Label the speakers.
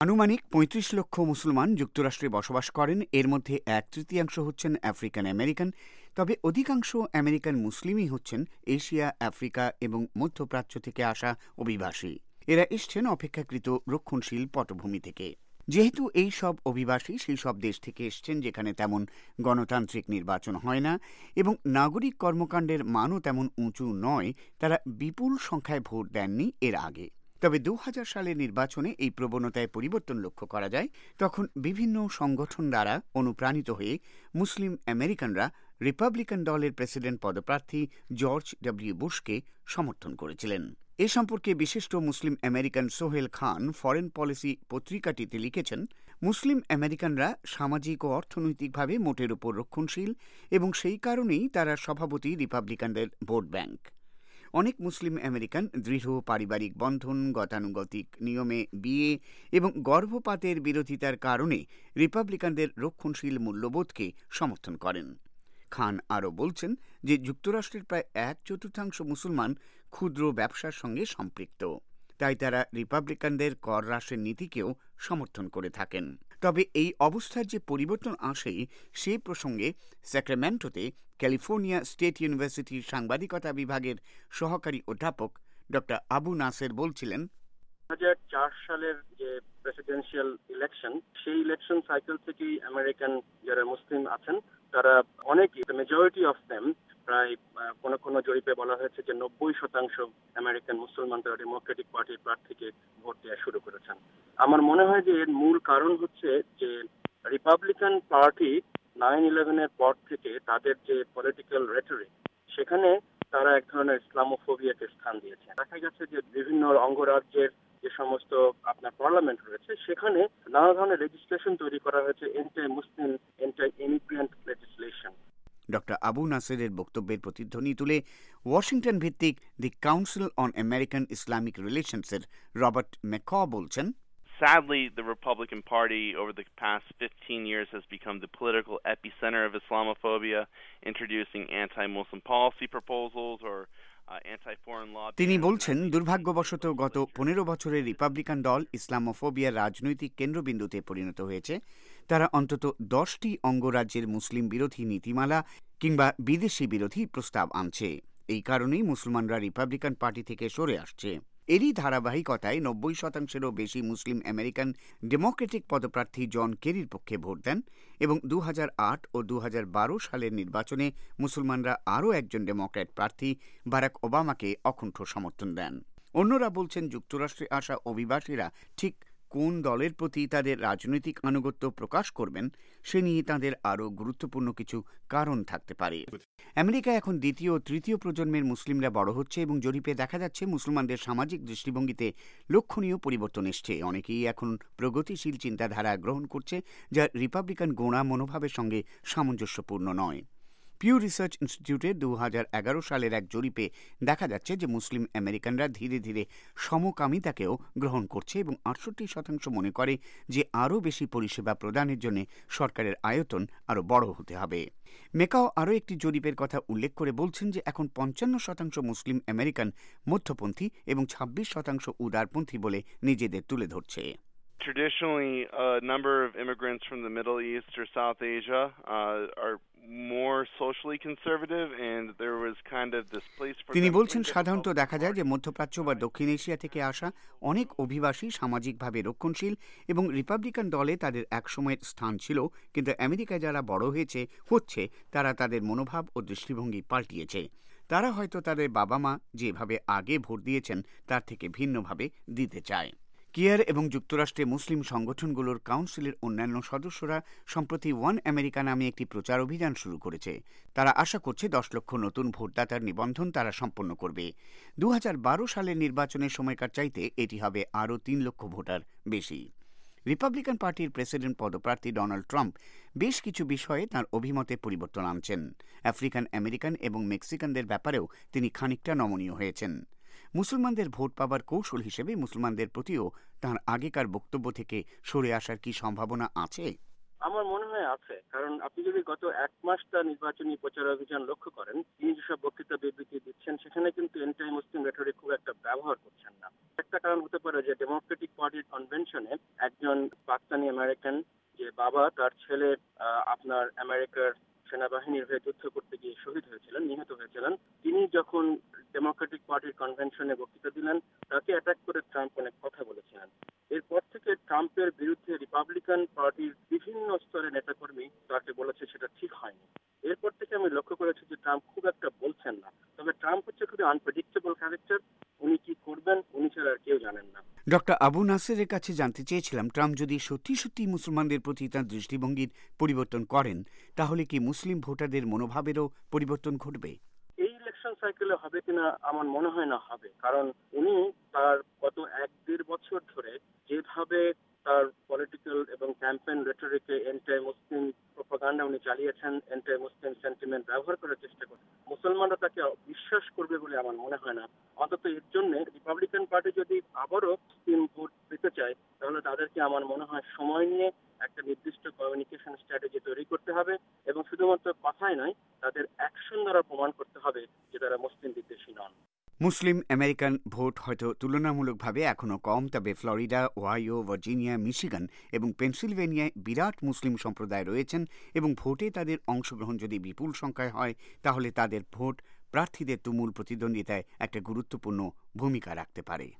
Speaker 1: আনুমানিক ৩৫ লক্ষ মুসলমান যুক্তরাষ্ট্রে বসবাস করেন। এর মধ্যে ১/৩ হচ্ছেন আফ্রিকান আমেরিকান। তবে অধিকাংশ আমেরিকান মুসলিমই হচ্ছেন এশিয়া, আফ্রিকা এবং মধ্যপ্রাচ্য থেকে আসা অভিবাসী। এরা এসছেন অপেক্ষাকৃত রক্ষণশীল পটভূমি থেকে। যেহেতু এই সব অভিবাসী সেই সব দেশ থেকে এসছেন যেখানে তেমন গণতান্ত্রিক নির্বাচন হয় না এবং নাগরিক কর্মকাণ্ডের মানও তেমন উঁচু নয়, তারা বিপুল সংখ্যায় ভোট দেননি এর আগে। তবে ২০০০ সালের নির্বাচনে এই প্রবণতায় পরিবর্তন লক্ষ্য করা যায়। তখন বিভিন্ন সংগঠন দ্বারা অনুপ্রাণিত হয়ে মুসলিম আমেরিকানরা রিপাবলিকান দলের প্রেসিডেন্ট পদপ্রার্থী জর্জ ডব্লিউ বুশকে সমর্থন করেছিলেন। এ সম্পর্কে বিশিষ্ট Muslim American Sohail Khan foreign policy পত্রিকাটিতে লিখেছেন, মুসলিম আমেরিকানরা সামাজিক ও অর্থনৈতিকভাবে মোটের উপর রক্ষণশীল এবং সেই কারণেই তারা স্বভাবতই রিপাবলিকানদের ভোট ব্যাংক। অনেক মুসলিম আমেরিকান দৃঢ় পারিবারিক বন্ধন, গতানুগতিক নিয়মে বিয়ে এবং গর্ভপাতের বিরোধিতার কারণে রিপাবলিকানদের রক্ষণশীল মূল্যবোধকে সমর্থন করেন। খান আরও বলছেন যে যুক্তরাষ্ট্রের প্রায় ১/৪ মুসলমান ক্ষুদ্র ব্যবসার সঙ্গে সম্পৃক্ত, তাই তারা রিপাবলিকানদের কর হ্রাসের নীতিকেও সমর্থন করে থাকেন। তবে এই অবস্থার যে পরিবর্তন আসে সে প্রসঙ্গে স্যাক্রামেন্টোতে ক্যালিফোর্নিয়া স্টেট ইউনিভার্সিটির সাংবাদিকতা বিভাগের সহকারী অধ্যাপক ডক্টর আবু নাসের বলছিলেন,
Speaker 2: ২০০৪ সালের যে প্রেসিডেন্সিয়াল ইলেকশন, সেই ইলেকশন সাইকেল থেকেই আমেরিকান যারা মুসলিম আছেন তারা অনেকেই, মেজরিটি অফ দেম, প্রায় কোন কোন জরিপে বলা হয়েছে যে ৯০% আমেরিকান মুসলমান তারা ডেমোক্রেটিক পার্টির প্রার্থীকে ভোট দেওয়া শুরু করেছেন। আমার মনে হয় যে এর মূল কারণ হচ্ছে যে রিপাবলিকান পার্টি 9/11 এর পর থেকে তাদের যে পলিটিক্যাল রেটরিক, সেখানে তারা এক ধরনের ইসলামোফোবিয়াকে স্থান দিয়েছে। দেখা গেছে যে বিভিন্ন অঙ্গরাজ্যের যে সমস্ত আপনার পার্লামেন্ট রয়েছে সেখানে নানা ধরনের লেজিসলেশন তৈরি করা হয়েছে, anti Muslim, anti immigrant legislation.
Speaker 1: Doctor Abu নাসেরের বক্তব্যের প্রতিধ্বনি তুলে ওয়াশিংটন ভিত্তিক the council on American Islamic রিলেশনসের রবার্ট ম্যাকো বলছেন,
Speaker 3: Sadly, the Republican Party over the past 15 years has become the political epicenter of Islamophobia, introducing anti-Muslim policy proposals or anti-foreign law.
Speaker 1: তিনি বলছেন, দুর্ভাগ্যবশত গত ১৫ বছরে রিপাবলিকান দল ইসলামোফোবিয়ার রাজনৈতিক কেন্দ্রবিন্দুতে পরিণত হয়েছে। তারা অন্তত ১০টি অঙ্গরাজ্যের মুসলিম বিরোধী নীতিমালা কিংবা বিদেশি বিরোধী প্রস্তাব আনছে। এই কারণেই মুসলমানরা রিপাবলিকান পার্টি থেকে সরে আসছে। এরই ধারাবাহিকতায় ৯০%-এরও বেশি মুসলিম আমেরিকান ডেমোক্রেটিক পদপ্রার্থী জন কেরির পক্ষে ভোট দেন এবং ২০০৮ ও ২০১২ সালের নির্বাচনে মুসলমানরা আরও একজন ডেমোক্র্যাট প্রার্থী বারাক ওবামাকে অকুণ্ঠ সমর্থন দেন। অন্যরা বলছেন, যুক্তরাষ্ট্রে আসা অভিবাসীরা ঠিক কোন দলের প্রতি তাদের রাজনৈতিক আনুগত্য প্রকাশ করবেন সে নিয়ে তাদের আরও গুরুত্বপূর্ণ কিছু কারণ থাকতে পারে। আমেরিকা এখন দ্বিতীয় ও তৃতীয় প্রজন্মের মুসলিমরা বড় হচ্ছে এবং জরিপে দেখা যাচ্ছে মুসলমানদের সামাজিক দৃষ্টিভঙ্গিতে লক্ষণীয় পরিবর্তন এসছে। অনেকেই এখন প্রগতিশীল চিন্তাধারা গ্রহণ করছে যা রিপাবলিকান গোঁড়া মনোভাবের সঙ্গে সামঞ্জস্যপূর্ণ নয়। পিউ রিসার্চ ইনস্টিটিউটের ২০১১ সালের এক জরিপে দেখা যাচ্ছে যে মুসলিম আমেরিকানরা ধীরে ধীরে সমকামিতাকেও গ্রহণ করছে এবং ৬৮% মনে করে যে আরও বেশি পরিষেবা প্রদানের জন্য সরকারের আয়তন আরও বড় হতে হবে। মেকাও আরও একটি জরিপের কথা উল্লেখ করে বলছেন যে এখন ৫৫% মুসলিম আমেরিকান মধ্যপন্থী এবং ২৬% উদারপন্থী বলে নিজেদের তুলে ধরছে।
Speaker 3: Traditionally, a number of immigrants from the Middle East or South Asia are more socially conservative, and there was kind of this place for
Speaker 1: তিনি বলছেন, সাধারণত দেখা যায় যে মধ্যপ্রাচ্য বা দক্ষিণ এশিয়া থেকে আসা অনেক অভিবাসী সামাজিকভাবে রক্ষণশীল এবং রিপাবলিকান দলে তাদের একসময়ের স্থান ছিল, কিন্তু আমেরিকায় যারা বড় হচ্ছে তারা তাদের মনোভাব ও দৃষ্টিভঙ্গি পাল্টিয়েছে। তারা হয়তো তাদের বাবা মা যেভাবে আগে ভোট দিয়েছেন তার থেকে ভিন্নভাবে দিতে চায়। কেয়ার এবং যুক্তরাষ্ট্রে মুসলিম সংগঠনগুলোর কাউন্সিলের অন্যান্য সদস্যরা সম্প্রতি ওয়ান আমেরিকা নামে একটি প্রচার অভিযান শুরু করেছে। তারা আশা করছে ১০ লক্ষ নতুন ভোটদাতার নিবন্ধন তারা সম্পন্ন করবে। ২০১২ সালের নির্বাচনের সময়কার চাইতে এটি হবে আরও ৩ লক্ষ ভোটার বেশি। রিপাবলিকান পার্টির প্রেসিডেন্ট পদপ্রার্থী ডোনাল্ড ট্রাম্প বেশ কিছু বিষয়ে তাঁর অভিমতে পরিবর্তন আনছেন। আফ্রিকান আমেরিকান এবং মেক্সিকানদের ব্যাপারেও তিনি খানিকটা নমনীয় হয়েছেন। মুসলমানদের ভোট পাবার কৌশল হিসেবে মুসলমানদের প্রতিও তাঁর আগেকার বক্তব্য থেকে সরে আসার কি সম্ভাবনা আছে?
Speaker 2: আমার মনে হয় আছে, কারণ আপনি যদি গত এক মাস তার নির্বাচনী প্রচার অভিযান লক্ষ্য করেন, তিনি যেসব বক্তৃতা বিবৃতি দিচ্ছেন সেখানে কিন্তু এন্টাই মুসলিম রেটরিক খুব একটা ব্যবহার করছেন না। একটা কারণ হতে পারে যে ডেমোক্রেটিক পার্টির কনভেনশনে একজন পাকিস্তানি আমেরিকান যে বাবা তার ছেলে আপনার আমেরিকার সেনাবাহিনীর হয়ে যুদ্ধ করতে গিয়ে শহীদ হয়েছিলেন, নিহত হয়েছিলেন, তিনি যখন ডেমোক্রেটিক পার্টির কনভেনশনে বক্তৃতা দিলেন তাকে অ্যাটাক করে ট্রাম্প অনেক কথা বলেছিলেন। এরপর থেকে ট্রাম্পের বিরুদ্ধে রিপাবলিকান পার্টির বিভিন্ন স্তরের নেতাকর্মী তাকে বলেছে সেটা ঠিক হয়নি। এরপর থেকে আমি লক্ষ্য করেছি যে ট্রাম্প খুব একটা বলছেন না। তবে ট্রাম্প হচ্ছে খুবই আনপ্রেডিক্টেবল ক্যারেক্টার। উনি কি করবেন উনি ছাড়া আর কেউ জানেন না।
Speaker 1: ডক্টর আবু নাসেরের কাছে জানতে চেয়েছিলাম, ট্রাম্প যদি সত্যি সত্যি মুসলমানদের প্রতি তাঁর দৃষ্টিভঙ্গির পরিবর্তন করেন তাহলে কি মুসলিম ভোটারদের মনোভাবেরও পরিবর্তন ঘটবে?
Speaker 2: এই ইলেকশন সাইকেলে হবে কিনা আমার মনে হয় না হবে, কারণ উনি তার গত 1-1.5 বছর ধরে যেভাবে তার পলিটিক্যাল এবং ক্যাম্পেইন রেটরিকে এন্টাই মুসলিম প্রপাগান্ডা উনি চালিয়েছেন, এন্টাই মুসলিম সেন্টিমেন্ট ব্যবহার করার চেষ্টা করছেন, মুসলমানরা তাকে বিশ্বাস করবে বলে আমার মনে হয় না। অন্তত এর জন্য রিপাবলিকান পার্টি যদি আবারও মুসলিম ভোট পেতে চায় তাহলে তাদেরকে আমার মনে হয় সময় নিয়ে একটা নির্দিষ্ট কমিউনিকেশন স্ট্র্যাটেজি তৈরি করতে হবে এবং শুধুমাত্র কথাই নয়, তাদের অ্যাকশন দ্বারা প্রমাণ করতে হবে যে তারা মুসলিম বিদ্বেষী নন।
Speaker 1: মুসলিম আমেরিকান ভোট হয়তো তুলনামূলকভাবে এখনও কম, তবে ফ্লোরিডা, ওহাইও, ভার্জিনিয়া, মিশিগান এবং পেনসিলভেনিয়ায় বিরাট মুসলিম সম্প্রদায় রয়েছেন এবং ভোটে তাদের অংশগ্রহণ যদি বিপুল সংখ্যায় হয় তাহলে তাদের ভোট প্রার্থীদের তুমুল প্রতিদ্বন্দ্বিতায় একটা গুরুত্বপূর্ণ ভূমিকা রাখতে পারে।